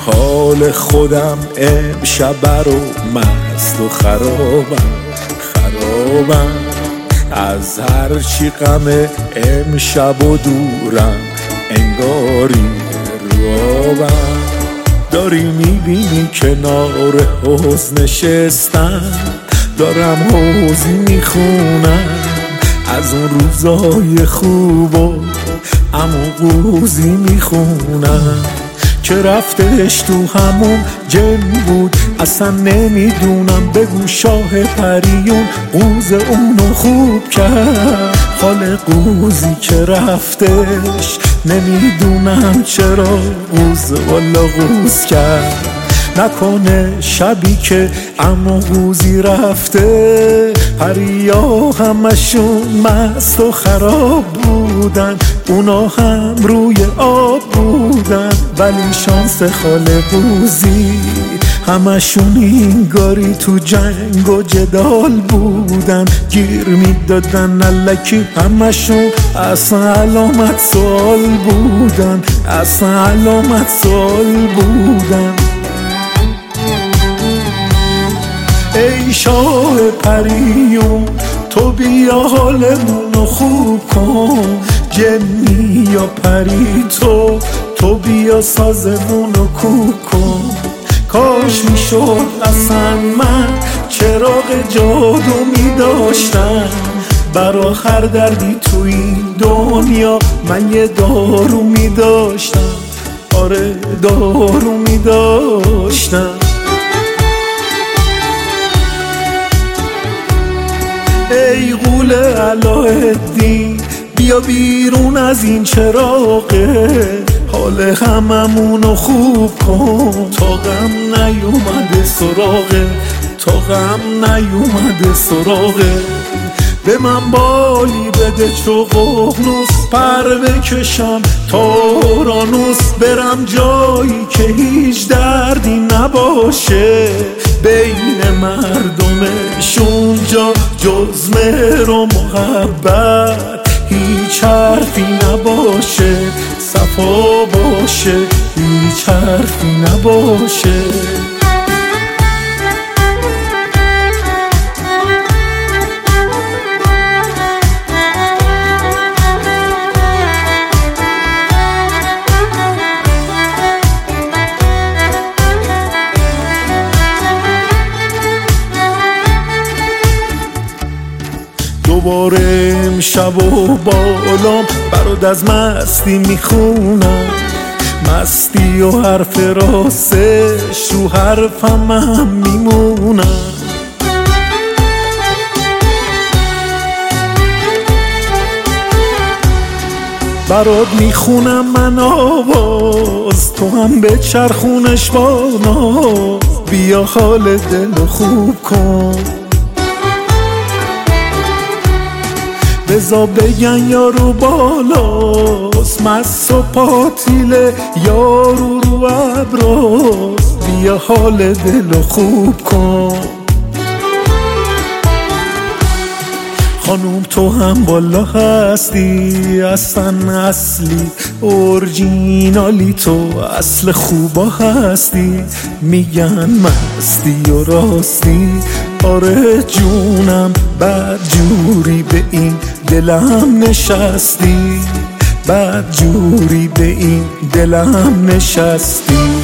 حال خودم امشب رو مست و خرابم از هر چی غم امشب و دورم انگاری روابم. داری میبینی کنار حوض نشستم، دارم حوضی میخونم از اون روزای خوب و عمو قوزی میخونم که رفتش تو همون جن بود. اصلا نمیدونم بگو شاه پریون قوز اونو خوب کرد. خاله قوزی که رفتش نمیدونم چرا قوز والا قوز کرد. نکنه شبی که عمو قوزی رفته پریا همشون مست و خراب بودن، اونا هم روی آب بودن. ولی شانس خاله قوزی همشون اینگاری تو جنگ و جدال بودن، گیر میدادن الکی همشون اصلا علامت سوال بودن، اصلا علامت سوال بودن. ای شاه پریون تو بیا حالمونو خوب کن، جنی یا پری تو بیا سازمونو کوب کن. کاش میشد اصلا من چراغ جادو میداشتم، برا هر دردی تو این دنیا من یه دارو میداشتم، آره دارو میداشتم. ای غول علاءالدین بیا بیرون از این چراغه، حال هممونو خوب کن تا غم نیومده سراغه، تا غم نیومده سراغه. به من بالی بده چو ققنوس پر بکشم تا اورانوس، برم جایی که هیچ دردی نباشه بین مردمش اونجا جز مهر و محبت هیچ حرفی نباشه، صفا باشه هیچ حرفی نباشه. دوباره امشب و بالام برات از مستی میخونم، مستی و حرف راستش رو حرفم هم میمونم. برات میخونم من آواز، تو هم به چرخونش با ناز، بیا حال دل خوب کن. بزا بگن یارو بالاست مست و پاتیله، یارو رو ابراست، بیا حال دل خوب کن. خانوم تو هم بالا هستی اصلا اصلی اورجینالی، تو اصل خوبا هستی، میگن مستی و راستی، آره جونم بد جوری به این دلم نشستی، بد جوری به این دلم نشستی.